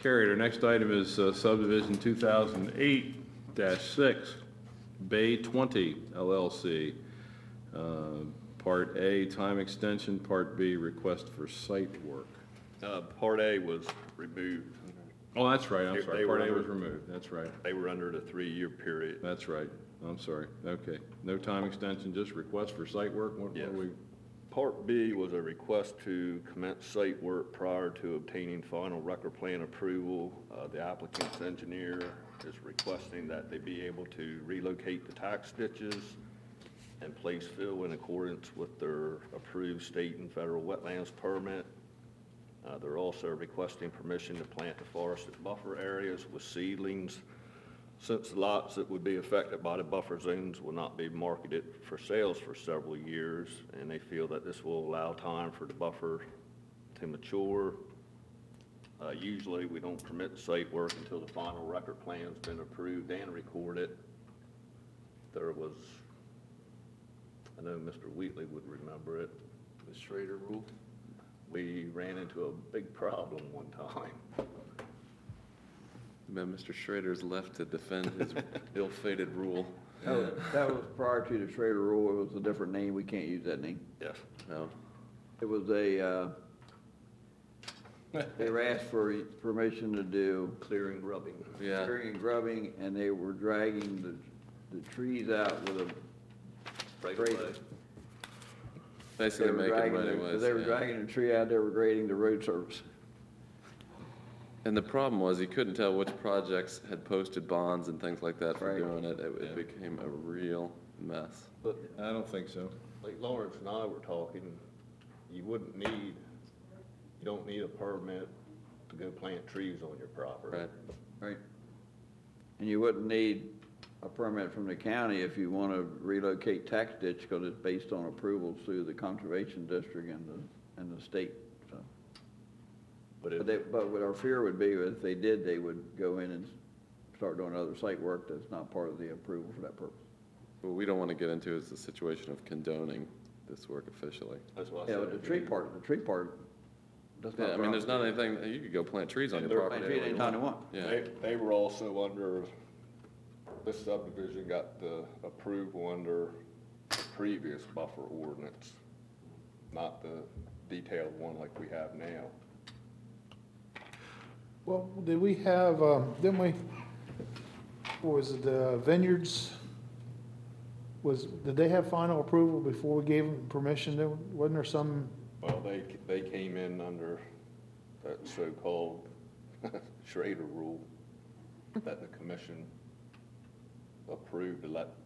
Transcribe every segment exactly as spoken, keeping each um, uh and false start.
carried. Our next item is uh, subdivision two thousand eight dash six, Bay twenty L L C. Uh, Part A, time extension. Part B, request for site work. Uh, Part A was removed. Oh, that's right, I'm They- sorry. they Part were A was under- removed, that's right. They were under the three-year period. That's right. I'm sorry. Okay. No time extension, just request for site work? What- what Yes. we? Part B was a request to commence site work prior to obtaining final record plan approval. Uh, The applicant's engineer is requesting that they be able to relocate the tax ditches and place fill in accordance with their approved state and federal wetlands permit. Uh, They're also requesting permission to plant the forested buffer areas with seedlings, since the lots that would be affected by the buffer zones will not be marketed for sales for several years, and they feel that this will allow time for the buffer to mature. Uh, Usually, we don't permit site work until the final record plan's been approved and recorded. There was, I know Mister Wheatley would remember it, the Schrader rule. We ran into a big problem one time. Man, Mister Schrader's left to defend his ill-fated rule. That was, that was prior to the Schrader rule. It was a different name. We can't use that name. Yes. No. It was a, uh, they were asked for permission to do Clearing grubbing. Yeah. clearing and grubbing, and they were dragging the, the trees out with a Right grader. away. They Basically were making dragging, money the- was. they were yeah. dragging the tree out, they were grading the road surface. And the problem was you couldn't tell which projects had posted bonds and things like that for Right. doing it. It, it Yeah. became a real mess. But I don't think so. like Lawrence and I were talking, you wouldn't need, you don't need a permit to go plant trees on your property. Right. Right. And you wouldn't need a permit from the county if you want to relocate tax ditch, because it's based on approvals through the conservation district and the, and the state, so. But But if, they, but what our fear would be, if they did, they would go in and start doing other site work that's not part of the approval for that purpose. What we don't want to get into is the situation of condoning this work officially. that's what I Yeah, said. but the tree part, the tree part, that's not. Yeah, I mean, there's not anything, you could go plant trees on And your they're property. Plant trees anywhere you anytime want. they want. Yeah. They, they were also under, this subdivision got the approval under the previous buffer ordinance, not the detailed one like we have now. Well, did we have, um, didn't we, what was it the vineyards? Was, did they have final approval before we gave them permission? There- Wasn't there some, Well, they, they came in under that so-called Schrader rule that the commission approved to let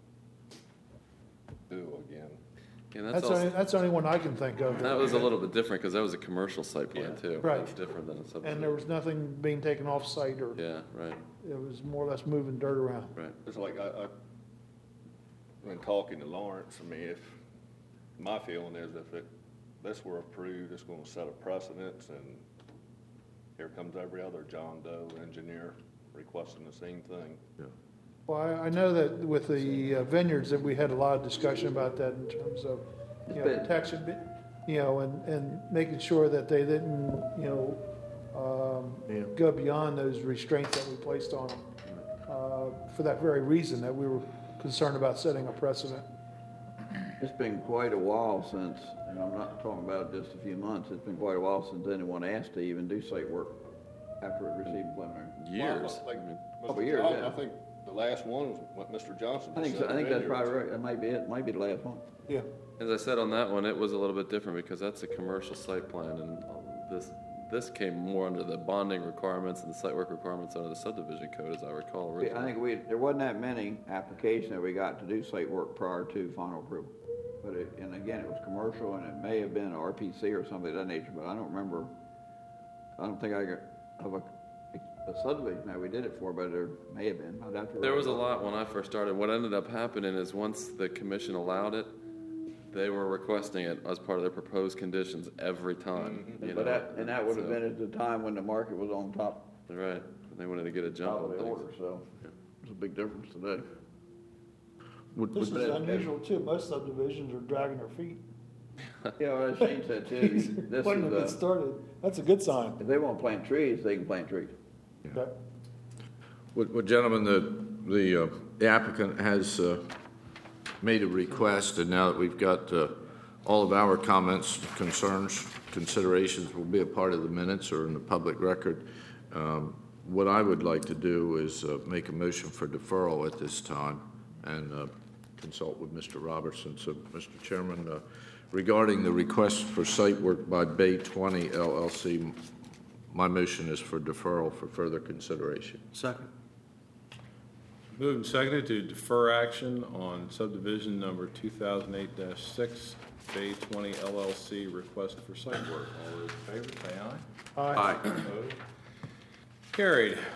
do again. And that's that's the only, also, that's the only one I can think of. that was a little bit different because that was a commercial site plan Yeah. too. Right. It's different than a subdivision. And there was nothing being taken off site, or Yeah, right, it was more or less moving dirt around. right. It's like, I, I, when talking to Lawrence, I mean, if, my feeling is if it, this were approved, it's gonna set a precedence, and here comes every other John Doe engineer requesting the same thing. Well, I, I know that with the uh, vineyards, that we had a lot of discussion about that in terms of, you know, But- protection, you know, and, and making sure that they didn't, you know, um, go beyond those restraints that we placed on them. Uh, for that very reason, that we were concerned about setting a precedent. It's been quite a while since, and I'm not talking about just a few months, it's been quite a while since anyone asked to even do site work after it received preliminary. Years. Well, like I mean, Couple Mister years, Johnson, yeah. I think the last one was what Mister Johnson I think, just so. said. I think that's vineyards. probably right, that might be it, might be the last one. Yeah. As I said on that one, it was a little bit different because that's a commercial site plan, and this this came more under the bonding requirements and the site work requirements under the subdivision code, as I recall I originally. think we, there wasn't that many applications that we got to do site work prior to final approval. But it, and again, it was commercial, and it may have been R P C or something of that nature, but I don't remember, I don't think I got, of a, a subdivision that we did it for, but there may have been. I'd have to. There was a lot when I first started. What ended up happening is once the commission allowed it, they were requesting it as part of their proposed conditions every time. you But know, that, and that would have so- been at the time when the market was on top, Right, they wanted to get a jump top of on the things. order, so it's a big difference today. Would- This would is that- unusual too. Most subdivisions are dragging their feet. Yeah, well, as Shane said too, this Letting them get is, uh, started, that's a good sign. if they want to plant trees, they can plant trees. Okay. Well, well, gentlemen, the, the uh, the applicant has uh, made a request, and now that we've got uh, all of our comments, concerns, considerations will be a part of the minutes or in the public record. Um, What I would like to do is uh, make a motion for deferral at this time and uh, consult with Mister Robertson. So, Mister Chairman, uh, regarding the request for site work by Bay twenty L L C, my motion is for deferral for further consideration. Second. Moved and seconded to defer action on subdivision number two thousand eight dash six, Bay twenty L L C request for site work. All those in favor, say aye. Aye. Opposed? Carried.